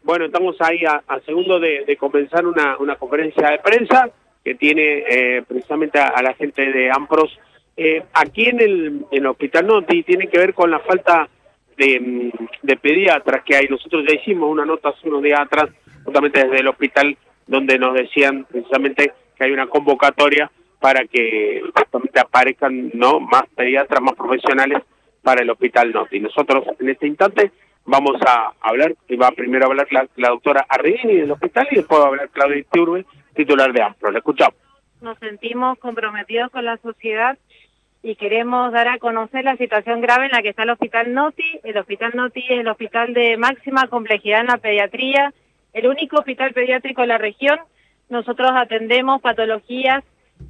Bueno, estamos ahí a segundo de comenzar una conferencia de prensa que tiene precisamente a la gente de AMPROS. Aquí en el Hospital Noti tiene que ver con la falta de pediatras que hay. Nosotros ya hicimos una nota hace unos días atrás, justamente desde el hospital, donde nos decían precisamente que hay una convocatoria para que justamente aparezcan más pediatras, más profesionales para el Hospital Noti. Nosotros en este instante vamos a hablar, y va primero a hablar la doctora Arredini del hospital y después va a hablar Claudia Iturbe, titular de AMPROS. Le escuchamos. Nos sentimos comprometidos con la sociedad y queremos dar a conocer la situación grave en la que está el Hospital Noti. El Hospital Noti es el hospital de máxima complejidad en la pediatría, el único hospital pediátrico de la región. Nosotros atendemos patologías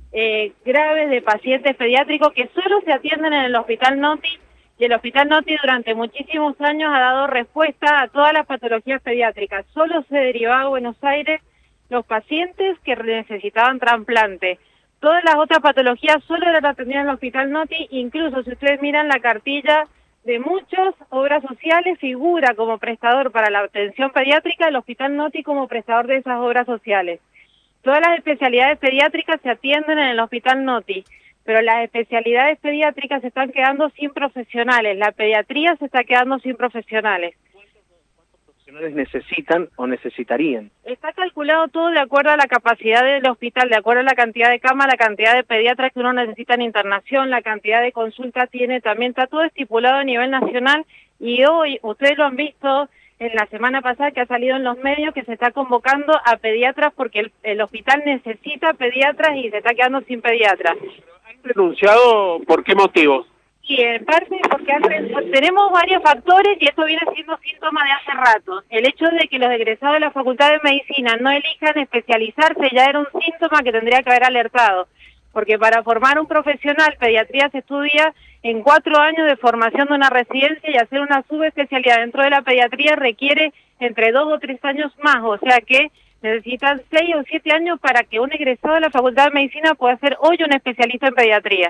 graves de pacientes pediátricos que solo se atienden en el Hospital Noti, y el Hospital Noti durante muchísimos años ha dado respuesta a todas las patologías pediátricas. Solo se derivaba a Buenos Aires los pacientes que necesitaban trasplante. Todas las otras patologías solo eran atendidas en el Hospital Noti. Incluso si ustedes miran la cartilla de muchas obras sociales, figura como prestador para la atención pediátrica el Hospital Noti como prestador de esas obras sociales. Todas las especialidades pediátricas se atienden en el Hospital Noti, pero las especialidades pediátricas se están quedando sin profesionales, la pediatría se está quedando sin profesionales. ¿Cuántos profesionales necesitan o necesitarían? Está calculado todo de acuerdo a la capacidad del hospital, de acuerdo a la cantidad de camas, la cantidad de pediatras que uno necesita en internación, la cantidad de consultas tiene, también está todo estipulado a nivel nacional, y hoy, ustedes lo han visto en la semana pasada que ha salido en los medios, que se está convocando a pediatras porque el hospital necesita pediatras y se está quedando sin pediatras. ¿Han renunciado por qué motivos? Sí, en parte porque tenemos varios factores y esto viene siendo síntoma de hace rato. El hecho de que los egresados de la Facultad de Medicina no elijan especializarse ya era un síntoma que tendría que haber alertado, porque para formar un profesional, pediatría se estudia en 4 años de formación de una residencia, y hacer una subespecialidad dentro de la pediatría requiere entre 2 o 3 años más, o sea que necesitan 6 o 7 años para que un egresado de la Facultad de Medicina pueda ser hoy un especialista en pediatría.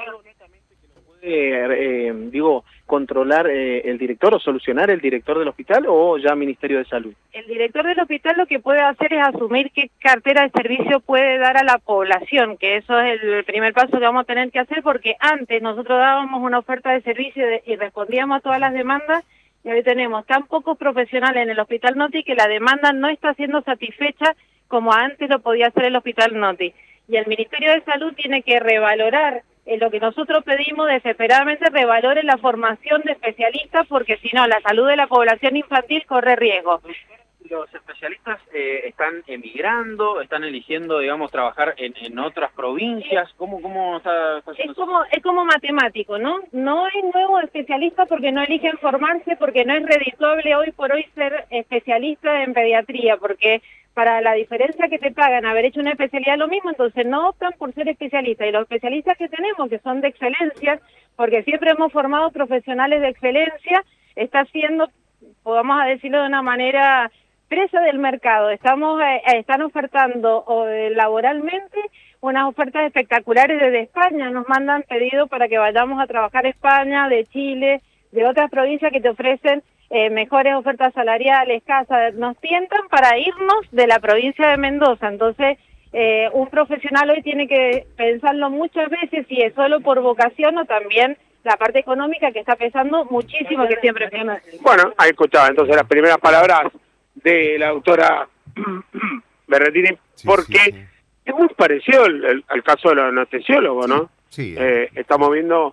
¿Controlar el director o solucionar el director del hospital o ya Ministerio de Salud? El director del hospital lo que puede hacer es asumir qué cartera de servicio puede dar a la población, que eso es el primer paso que vamos a tener que hacer, porque antes nosotros dábamos una oferta de servicio y respondíamos a todas las demandas, y hoy tenemos tan pocos profesionales en el Hospital Noti que la demanda no está siendo satisfecha como antes lo podía hacer el Hospital Noti. Y el Ministerio de Salud tiene que revalorar lo que nosotros pedimos desesperadamente, revalore la formación de especialistas, porque si no, la salud de la población infantil corre riesgo. ¿Los especialistas están emigrando, están eligiendo, digamos, trabajar en otras provincias? ¿Cómo está haciendo es como matemático, ¿no? No hay nuevos especialistas porque no eligen formarse, porque no es redituable hoy por hoy ser especialista en pediatría, porque para la diferencia que te pagan haber hecho una especialidad lo mismo, entonces no optan por ser especialistas. Y los especialistas que tenemos, que son de excelencia, porque siempre hemos formado profesionales de excelencia, está siendo, podamos decirlo de una manera, presa del mercado. Están ofertando laboralmente unas ofertas espectaculares desde España. Nos mandan pedidos para que vayamos a trabajar a España, de Chile, de otras provincias que te ofrecen mejores ofertas salariales, casas. Nos tientan para irnos de la provincia de Mendoza. Entonces, un profesional hoy tiene que pensarlo muchas veces si es solo por vocación o también la parte económica, que está pesando muchísimo, que siempre pesa. Bueno, ahí escuchaba entonces las primeras palabras de la doctora Berretini, porque es muy parecido al caso de los anestesiólogos, ¿no? Sí. Estamos viendo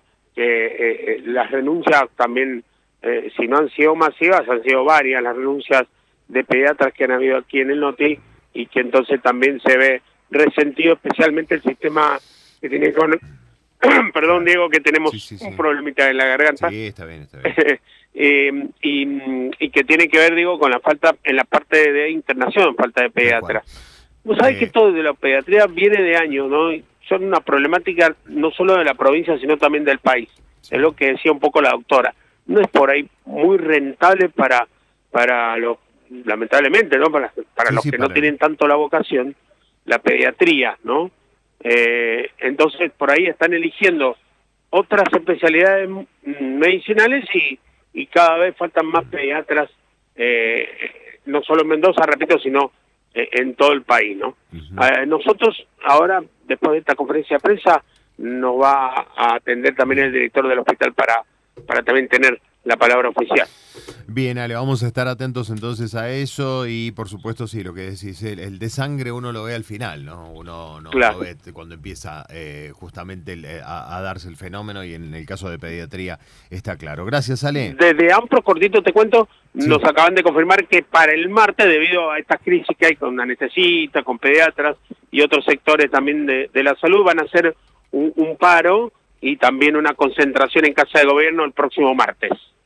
que las renuncias también, si no han sido masivas, han sido varias las renuncias de pediatras que han habido aquí en el Noti, y que entonces también se ve resentido especialmente el sistema que tiene con... Perdón, Diego, que tenemos un problemita en la garganta. Sí, está bien, está bien. Y que tiene que ver, digo, con la falta en la parte de internación, falta de pediatra. Vos sabés que todo de la pediatría viene de años, ¿no? Son una problemática no solo de la provincia, sino también del país. Es lo que decía un poco la doctora. No es por ahí muy rentable para los, lamentablemente, ¿no? Para los que no tienen tanto la vocación, la pediatría, ¿no? Entonces por ahí están eligiendo otras especialidades medicinales y cada vez faltan más pediatras no solo en Mendoza, repito, sino en todo el país, ¿no? Nosotros ahora, después de esta conferencia de prensa, nos va a atender también el director del hospital para también tener la palabra oficial. Bien, Ale, vamos a estar atentos entonces a eso y por supuesto sí, lo que decís, el de sangre uno lo ve al final, ¿no? Uno no claro. lo ve cuando empieza justamente a darse el fenómeno y en el caso de pediatría está claro. Gracias, Ale. Desde AMPRO, cortito te cuento, sí. Nos acaban de confirmar que para el martes, debido a estas crisis que hay con anestesistas, con pediatras y otros sectores también de la salud, van a hacer un paro y también una concentración en Casa de Gobierno el próximo martes.